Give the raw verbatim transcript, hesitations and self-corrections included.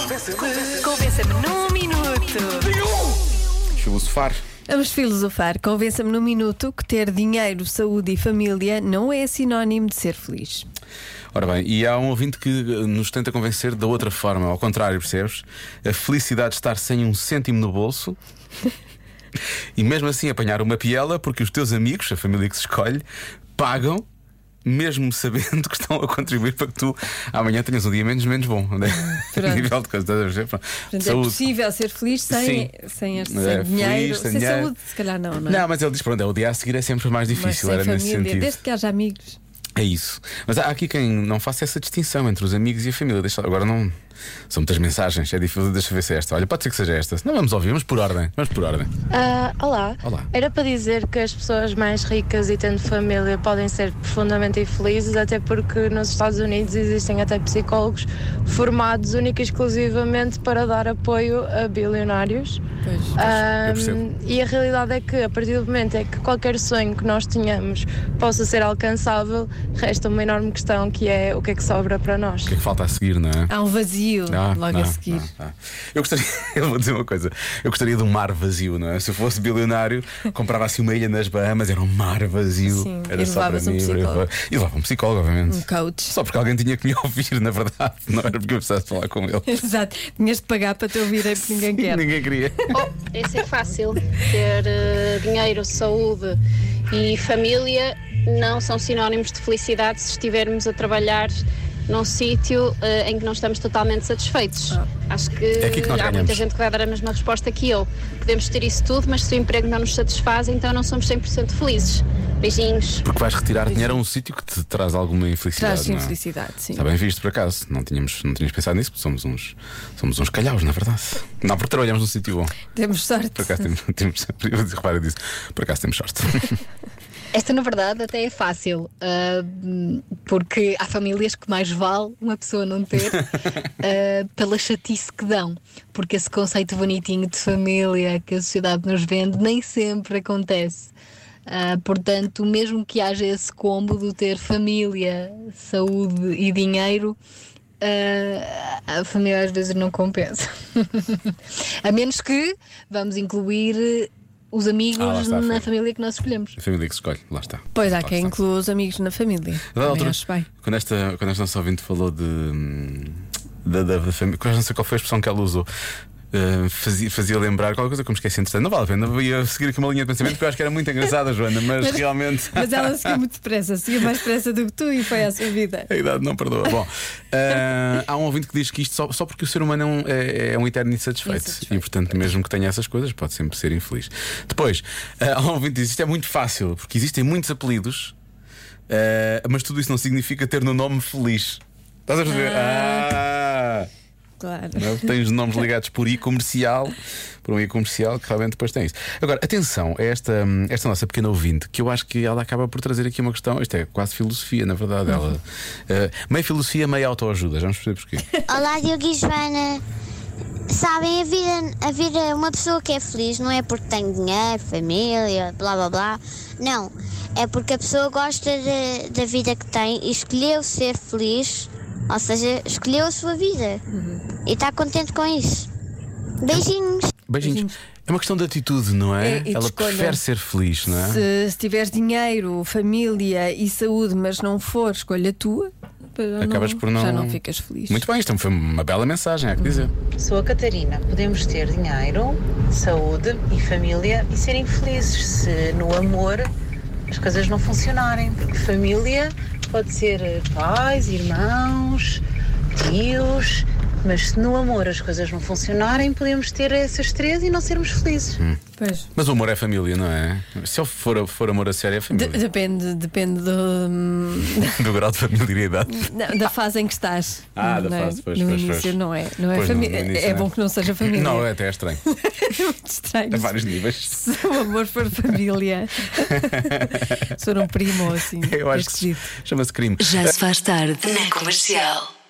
Convença-me num minuto. Filosofar. Vamos filosofar. Convença-me num minuto que ter dinheiro, saúde e família não é sinónimo de ser feliz. Ora bem, e há um ouvinte que nos tenta convencer da outra forma, ao contrário, percebes? A felicidade de estar sem um cêntimo no bolso e mesmo assim apanhar uma piela porque os teus amigos, a família que se escolhe, pagam, mesmo sabendo que estão a contribuir para que tu amanhã tenhas um dia menos, menos bom, né? A nível de coisas. Portanto, é possível ser feliz sem, sem, este, sem É, dinheiro, feliz, sem sem dinheiro. saúde, se calhar não, não é? Não, mas ele diz: pronto, é, o dia a seguir é sempre mais Mas difícil, sem era nesse família, sentido. desde que haja amigos. É isso. Mas há aqui quem não faça essa distinção entre os amigos e a família. Deixa, agora não. São muitas mensagens, é difícil. Deixa eu ver se é esta. Olha, pode ser que seja esta. Não vamos ouvir, vamos por ordem. Vamos por ordem. Ah, olá. Olá. Era para dizer que as pessoas mais ricas e tendo família podem ser profundamente infelizes, até porque nos Estados Unidos existem até psicólogos formados única e exclusivamente para dar apoio a bilionários. Pois. Ah, eu percebo. e a realidade é que a partir do momento em que qualquer sonho que nós tenhamos possa ser alcançável, resta uma enorme questão, que é o que é que sobra para nós. O que é que falta a seguir, não é? Há um vazio Ah, logo não, a seguir. não, não. Eu gostaria, eu vou dizer uma coisa. Eu gostaria de um mar vazio, não é? Se eu fosse bilionário, comprava assim uma ilha nas Bahamas, era um mar vazio. Sim, Era e só para levavas um mim. psicólogo. E levava um psicólogo, obviamente. Um coach. Só porque alguém tinha que me ouvir, na verdade. Não era porque eu precisasse falar com ele. Exato, tinhas de pagar para te ouvirem porque ninguém quer. Ninguém queria. Oh, esse é fácil. Ter eh, dinheiro, saúde e família não são sinónimos de felicidade se estivermos a trabalhar num sítio eh, em que não estamos totalmente satisfeitos. Ah. Acho que, É aqui que nós há ganhamos. muita gente que vai dar a mesma resposta que eu. Podemos ter isso tudo, mas se o emprego não nos satisfaz, então não somos cem por cento felizes. Beijinhos. Porque vais retirar dinheiro a um sítio que te traz alguma infelicidade. Traz não é? infelicidade, sim. Está bem visto por acaso. Não tínhamos, não tínhamos pensado nisso, porque somos uns, somos uns calhaus, na verdade. Não, porque trabalhamos num sítio bom. Temos sorte. Por acaso temos, temos repara disso. Por acaso temos sorte. Esta, na verdade, até é fácil, ah, porque há famílias que mais vale uma pessoa não ter ah, pela chatice que dão. Porque esse conceito bonitinho de família que a sociedade nos vende nem sempre acontece. Ah, portanto, mesmo que haja esse combo de ter família, saúde e dinheiro, ah, a família às vezes não compensa. A menos que vamos incluir os amigos Ah, lá está, na foi. família que nós escolhemos. A família que se escolhe, lá está. Pois há Lá quem está. inclua os amigos na família. Da Também outra- acho bem. Quando esta, quando esta nossa ouvinte falou de hum, da, da, da família, eu não sei qual foi a expressão que ela usou. Uh, fazia, fazia lembrar qualquer coisa que eu me esqueci entretanto. Não vale a pena, eu ia seguir aqui uma linha de pensamento porque eu acho que era muito engraçada, Joana, mas, Mas- realmente Mas ela seguiu muito depressa, seguiu mais depressa do que tu e foi à sua vida. a idade não perdoa. Bom, uh, há um ouvinte que diz que isto só, só porque o ser humano é um, é, é um eterno insatisfeito. Insatisfeito, E portanto, mesmo que tenha essas coisas, pode sempre ser infeliz. Depois, uh, há um ouvinte que diz: isto é muito fácil, porque existem muitos apelidos, uh, mas tudo isso não significa ter no nome feliz. Estás a perceber? Ah! Claro. Não, tens nomes ligados por e-comercial, por um e-comercial que realmente depois tem isso. Agora, atenção a esta, esta nossa pequena ouvinte, que eu acho que ela acaba por trazer aqui uma questão. Isto é quase filosofia, na verdade. Ela, uh, meio filosofia, meio autoajuda. Já vamos perceber porquê. Olá, Diogo e Joana. Sabem, a vida, a vida, uma pessoa que é feliz não é porque tem dinheiro, família, blá blá blá. Não, é porque a pessoa gosta de, da vida que tem e escolheu ser feliz, ou seja, escolheu a sua vida e está contente com isso. Beijinhos. Beijinhos. Beijinhos. É uma questão de atitude, não é? É, e de Ela escolha. prefere ser feliz, não é? Se, se tiveres dinheiro, família e saúde, mas não for escolha tua, já Acabas não, por não- já não ficas feliz. Muito bem, isto foi uma bela mensagem, há que dizer. Sou a Catarina. Podemos ter dinheiro, saúde e família e serem felizes se no amor as coisas não funcionarem. Porque família pode ser pais, irmãos, tios, mas se no amor as coisas não funcionarem, podemos ter essas três e não sermos felizes. Hum. Pois. Mas o amor é família, não é? Se eu for, for amor a sério, é De- família. depende, depende do, Do grau de familiaridade. não, da fase em que estás. Ah, da Não é? fase, pois, No pois, início pois. não é, não é Pois, no- família. no início É não é. bom que não seja família. Não, é até estranho. É muito estranho. A vários níveis. Se o amor for família, se for um primo assim, Eu é acho que esquisito. chama-se crime. Já se faz tarde na Comercial.